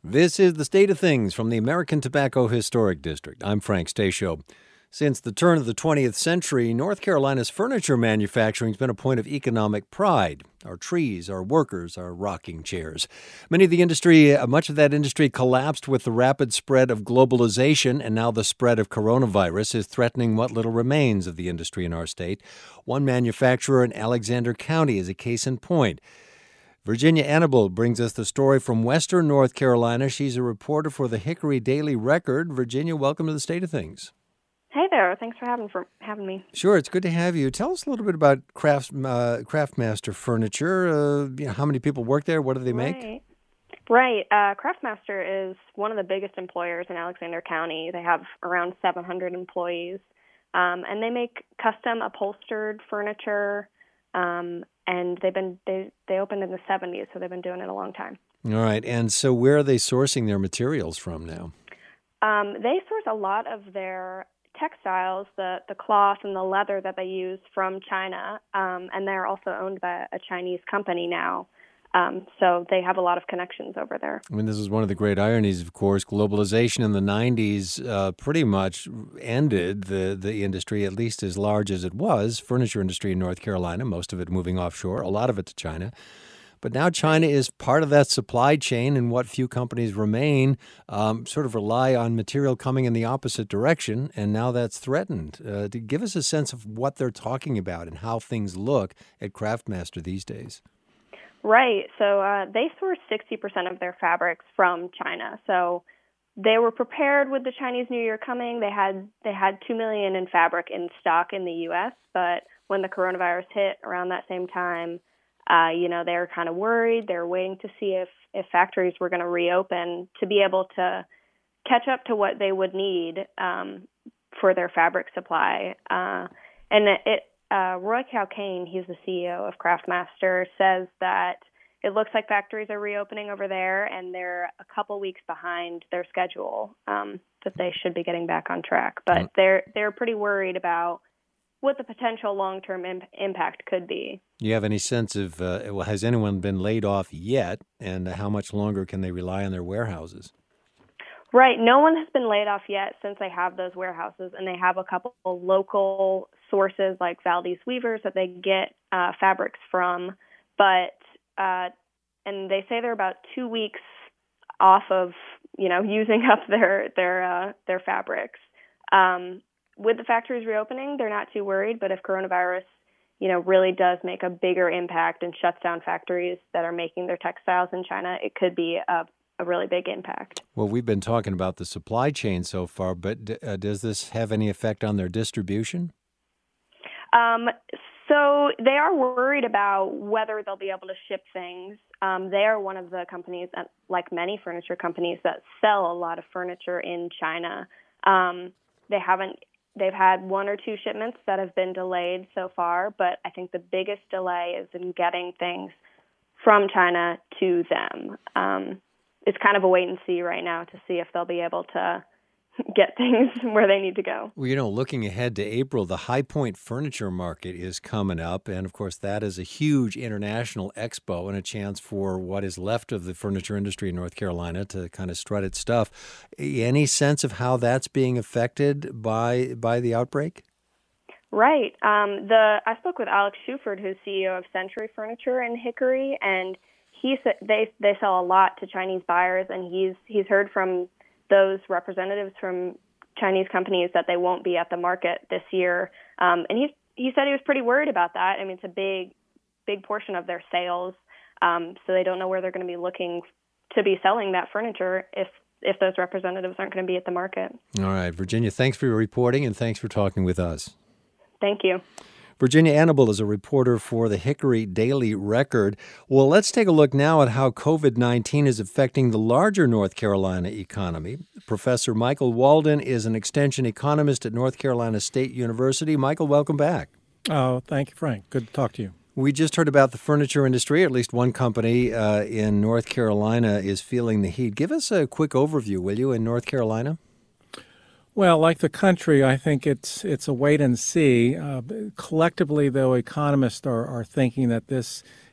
This is the State of Things from the American Tobacco Historic District. I'm Frank Stasio. Since the turn of the 20th century, North Carolina's furniture manufacturing has been a point of economic pride. Our trees, our workers, our rocking chairs. Much of that industry collapsed with the rapid spread of globalization, and now the spread of coronavirus is threatening what little remains of the industry in our state. One manufacturer in Alexander County is a case in point. Virginia Annable brings us the story from Western North Carolina. She's a reporter for the Hickory Daily Record. Virginia, welcome to the State of Things. Hey there. Thanks for having me. Sure, it's good to have you. Tell us a little bit about Craftmaster Furniture. How many people work there? What do they make? Right. Craftmaster is one of the biggest employers in Alexander County. They have around 700 employees, and they make custom upholstered furniture. And they opened in the 70s, so they've been doing it a long time. All right. And so where are they sourcing their materials from now? They source a lot of their textiles, the cloth and the leather that they use from China, and they're also owned by a Chinese company now. So they have a lot of connections over there. I mean, this is one of the great ironies, of course. Globalization in the 90s pretty much ended the industry, at least as large as it was, furniture industry in North Carolina, most of it moving offshore, a lot of it to China. But now China is part of that supply chain, and what few companies remain sort of rely on material coming in the opposite direction, and now that's threatened. To give us a sense of what they're talking about and how things look at Craftmaster these days. Right. So they source 60% of their fabrics from China. So they were prepared with the Chinese New Year coming. They had 2 million in fabric in stock in the U.S., but when the coronavirus hit around that same time, they were kind of worried. They were waiting to see if factories were going to reopen to be able to catch up to what they would need for their fabric supply. Roy Calcain, he's the CEO of Craftmaster, says that it looks like factories are reopening over there, and they're a couple weeks behind their schedule, that they should be getting back on track. But they're pretty worried about what the potential long-term impact could be. Do you have any sense of, has anyone been laid off yet, and how much longer can they rely on their warehouses? Right. No one has been laid off yet since they have those warehouses, and they have a couple of local sources like Valdez Weavers that they get fabrics from. But and they say they're about 2 weeks off of using up their fabrics. With the factories reopening, they're not too worried. But if coronavirus really does make a bigger impact and shuts down factories that are making their textiles in China, it could be a really big impact. Well, we've been talking about the supply chain so far, but does this have any effect on their distribution? So they are worried about whether they'll be able to ship things. They are one of the companies, like many furniture companies, that sell a lot of furniture in China. They've had 1 or 2 shipments that have been delayed so far, but I think the biggest delay is in getting things from China to them. It's kind of a wait and see right now to see if they'll be able to get things where they need to go. Well, looking ahead to April, the High Point Furniture Market is coming up. And, of course, that is a huge international expo and a chance for what is left of the furniture industry in North Carolina to kind of strut its stuff. Any sense of how that's being affected by the outbreak? Right. I spoke with Alex Shuford, who's CEO of Century Furniture in Hickory, and he said they sell a lot to Chinese buyers, and he's heard from those representatives from Chinese companies that they won't be at the market this year. And he said he was pretty worried about that. I mean, it's a big portion of their sales, so they don't know where they're going to be looking to be selling that furniture if those representatives aren't going to be at the market. All right, Virginia, thanks for your reporting, and thanks for talking with us. Thank you. Virginia Annable is a reporter for the Hickory Daily Record. Well, let's take a look now at how COVID-19 is affecting the larger North Carolina economy. Professor Michael Walden is an extension economist at North Carolina State University. Michael, welcome back. Oh, thank you, Frank. Good to talk to you. We just heard about the furniture industry. At least one company in North Carolina is feeling the heat. Give us a quick overview, will you, in North Carolina? Well, like the country, I think it's a wait and see. Collectively, though, economists are thinking that this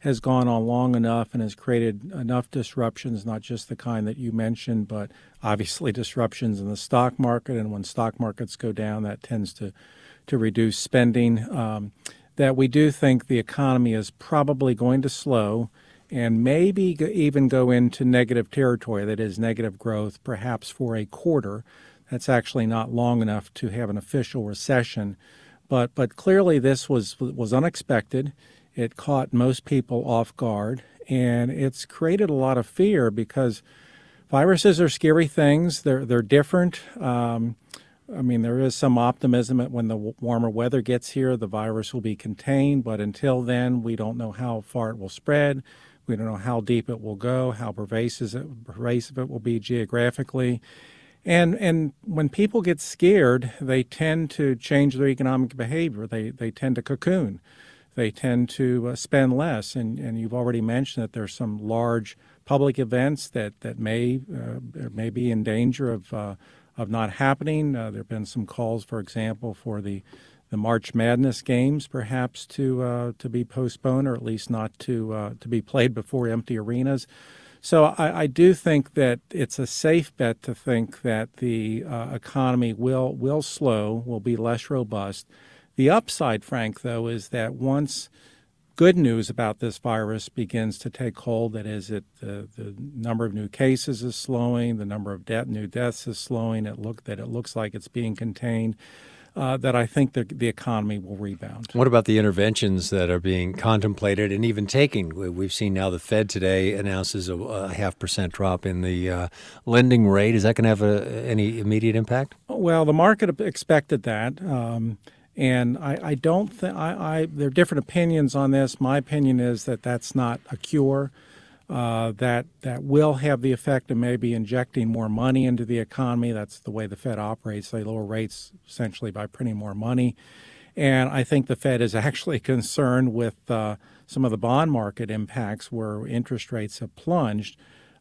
has gone on long enough and has created enough disruptions, not just the kind that you mentioned, but obviously disruptions in the stock market. And when stock markets go down, that tends to reduce spending, that we do think the economy is probably going to slow and maybe even go into negative territory, that is negative growth, perhaps for a quarter. That's actually not long enough to have an official recession. But clearly this was unexpected. It caught most people off guard, and it's created a lot of fear because viruses are scary things. They're different. There is some optimism that when the warmer weather gets here, the virus will be contained. But until then, we don't know how far it will spread. We don't know how deep it will go, how pervasive it will be geographically. And when people get scared, they tend to change their economic behavior. They tend to cocoon. They tend to spend less. And you've already mentioned that there's some large public events that may be in danger of not happening. There have been some calls, for example, for the March Madness games perhaps to be postponed, or at least not to be played before empty arenas. So I do think that it's a safe bet to think that the economy will slow, will be less robust. The upside, Frank, though, is that once good news about this virus begins to take hold, that is, the number of new cases is slowing, the number of new deaths is slowing, it looks like it's being contained, that I think the economy will rebound. What about the interventions that are being contemplated and even taken? We've seen now the Fed today announces a 0.5% drop in the lending rate. Is that going to have any immediate impact? Well, the market expected that. And I don't think there are different opinions on this. My opinion is that that's not a cure. That will have the effect of maybe injecting more money into the economy. That's the way the Fed operates. They lower rates essentially by printing more money. And I think the Fed is actually concerned with some of the bond market impacts where interest rates have plunged.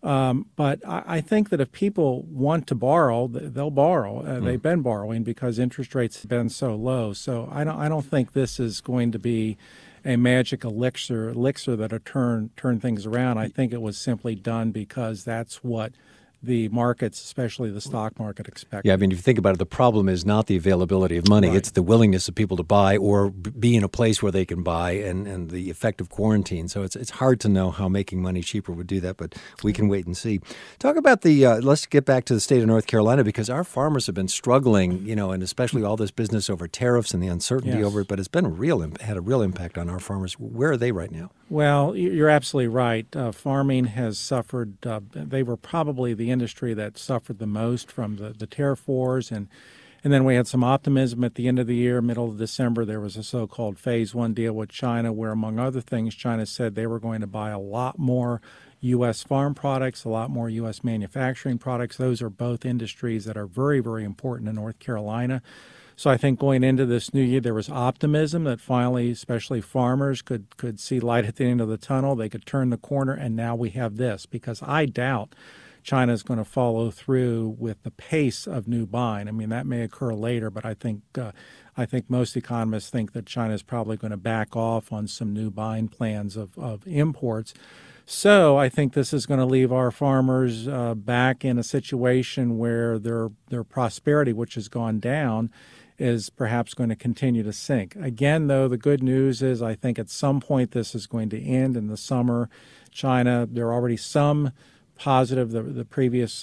But I think that if people want to borrow, they'll borrow. They've been borrowing because interest rates have been so low. So I don't think this is going to be a magic elixir that'll turn things around. I think it was simply done because that's what the markets, especially the stock market, expect. Yeah, I mean, if you think about it, the problem is not the availability of money. Right. It's the willingness of people to buy or be in a place where they can buy and the effect of quarantine. So it's hard to know how making money cheaper would do that, but we can wait and see. Talk about let's get back to the state of North Carolina, because our farmers have been struggling, and especially all this business over tariffs and the uncertainty over it, but it's been had a real impact on our farmers. Where are they right now? Well, you're absolutely right. Farming has suffered. They were probably the industry that suffered the most from the tariff wars. And then we had some optimism at the end of the year, middle of December. There was a so-called Phase 1 deal with China where, among other things, China said they were going to buy a lot more U.S. farm products, a lot more U.S. manufacturing products. Those are both industries that are very, very important in North Carolina. So I think going into this new year, there was optimism that finally, especially farmers, could see light at the end of the tunnel. They could turn the corner, and now we have this, because I doubt China is going to follow through with the pace of new buying. I mean, that may occur later, but I think most economists think that China is probably going to back off on some new buying plans of imports. So I think this is going to leave our farmers back in a situation where their prosperity, which has gone down, is perhaps going to continue to sink. Again, though, the good news is I think at some point this is going to end in the summer. China, there are already some positive. Your previous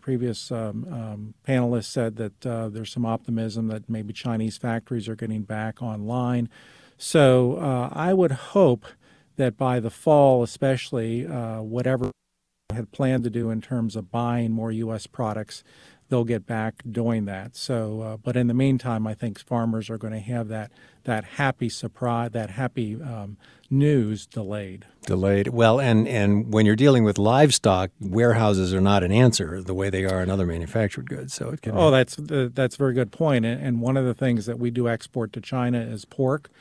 panelist said that there's some optimism that maybe Chinese factories are getting back online. So I would hope that by the fall, especially, whatever they had planned to do in terms of buying more U.S. products, they'll get back doing that. So, but in the meantime, I think farmers are going to have that happy surprise, that happy news delayed. Well, and when you're dealing with livestock, warehouses are not an answer the way they are in other manufactured goods. So it can. That's a very good point. And one of the things that we do export to China is pork.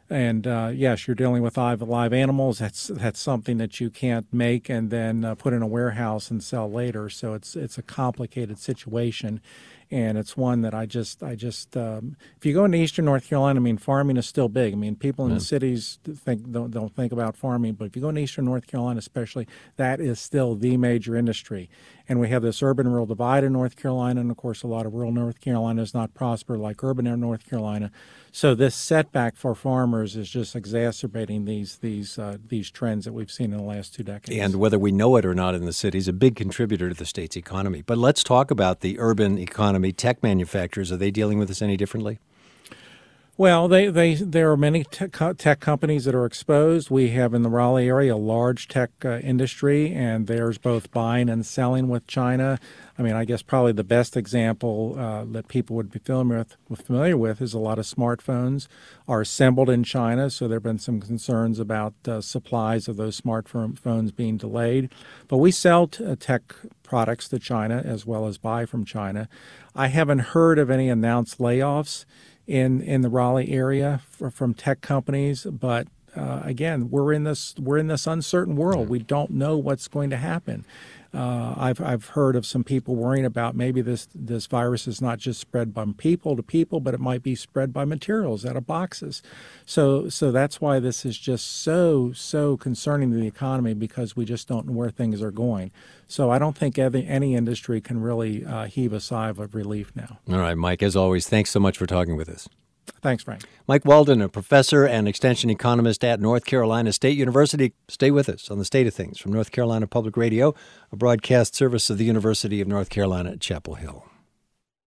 And yes, you're dealing with live animals. That's something that you can't make and then put in a warehouse and sell later. So it's a complicated situation, and it's one that I just if you go into Eastern North Carolina, I mean, farming is still big. I mean, people in the cities don't think about farming, but if you go into Eastern North Carolina, especially, that is still the major industry. And we have this urban-rural divide in North Carolina, and of course, a lot of rural North Carolina is not prosper like urban North Carolina. So this setback for farmers is just exacerbating these trends that we've seen in the last 2 decades. And whether we know it or not in the city is a big contributor to the state's economy. But let's talk about the urban economy. Tech manufacturers, are they dealing with this any differently? Well, there are many tech companies that are exposed. We have in the Raleigh area a large tech industry, and there's both buying and selling with China. I mean, I guess probably the best example that people would be familiar with is a lot of smartphones are assembled in China, so there have been some concerns about supplies of those smartphones being delayed. But we sell tech products to China as well as buy from China. I haven't heard of any announced layoffs in the Raleigh area from tech companies, but again, we're in this uncertain world. We don't know what's going to happen. I've heard of some people worrying about maybe this virus is not just spread from people to people, but it might be spread by materials out of boxes. So that's why this is just so concerning to the economy, because we just don't know where things are going. So I don't think any industry can really heave a sigh of relief now. All right, Mike, as always, thanks so much for talking with us. Thanks, Frank. Mike Walden, a professor and extension economist at North Carolina State University. Stay with us on The State of Things from North Carolina Public Radio, a broadcast service of the University of North Carolina at Chapel Hill.